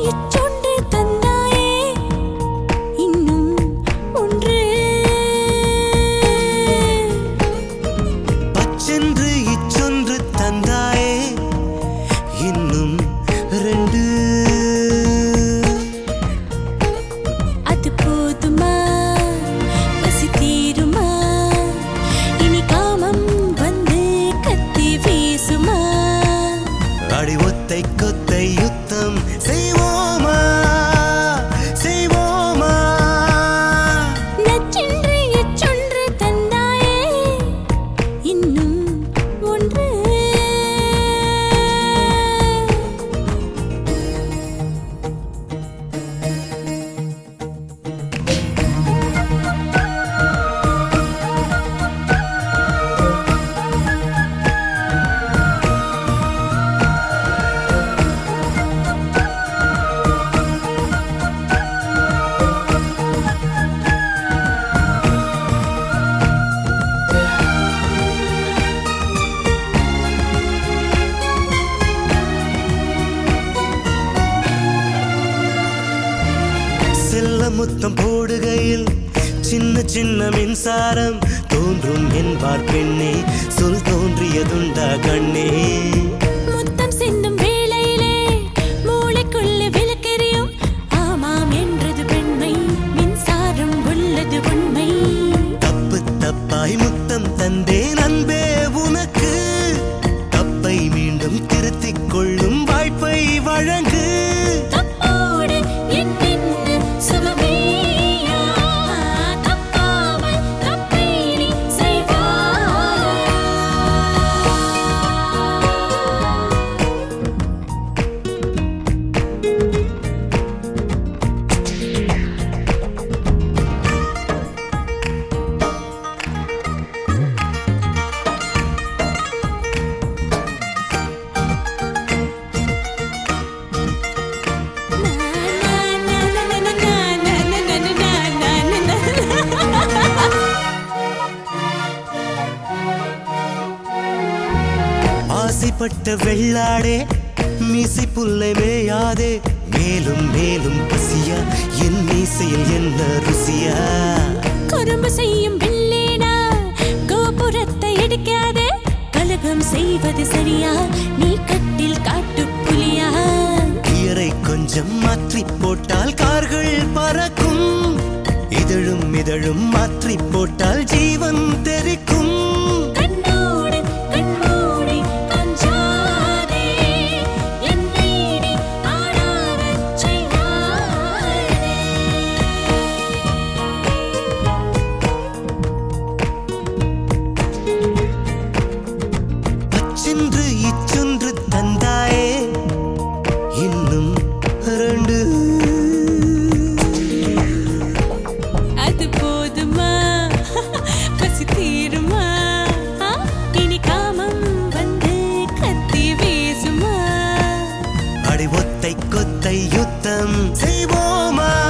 இச்சொன்று தந்தாயே இன்னும் ஒன்று பச்சென்று இச்சொன்று தந்தாயே இன்னும் ரெண்டு அது போதுமா பசி தீருமா இனி காமம் வந்து கத்தி வீசுமா அடி ஒத்தை கொத்தை யுத்தம் செய்வோமா செய்வோமா நச்சென்று இச்சொன்று தந்தாயே இன்னும் ஒன்று செல்ல முத்தம் போடுகையில் சின்ன சின்ன மின்சாரம் தோன்றும் என்பார் பெண்ணே சொல் தோன்றியதுண்டா கண்ணே முத்தம் சிந்தும் வேளையிலே மூளைக்குள்ள விளக்கெரியும் ஆமாம் என்றது பெண்மை மின்சாரம் உள்ளது உண்மை தப்பு தப்பாய் முத்தம் தந்தேன் அன்பே உனக்கு தப்பை மீண்டும் திருத்திக் கொள்ளும் வாய்ப்பை வழங்கு தப்போடு என்னென்ன சுகமேயா தப்பாமல் தப்பை நீ செய்வாய் ஆசைப்பட்ட வெள்ளாடே மீசை புல்லை மேயாதே மேலும் மேலும் பசியா என் மீசையில் என்ன ருசியா குறும்பு செய்யும் பில்லேனா கோபுரத்தை இடிக்காதே கலகம் செய்வது சரியா நீ கட்டில் காட்டு புலியா கியரை கொஞ்சம் மாற்றி போட்டால் கார்கள் பறக்கும் இதழும் இதழும் மாற்றி போட்டால் ஜீவன் தெரிக்கும் கண்ணோடு கண்மூடி கொஞ்சாதே என்னை நீ ஆடாதச் செய்யாதே பச்சென்று இச்சொன்று தந்தாயே இன்னும் ரெண்டு அது போதுமா பசி தீருமா இனி காமம் வந்து கத்தி வீசுமா அடி ஒத்தை கொத்தை யுத்தம் செய்வோமா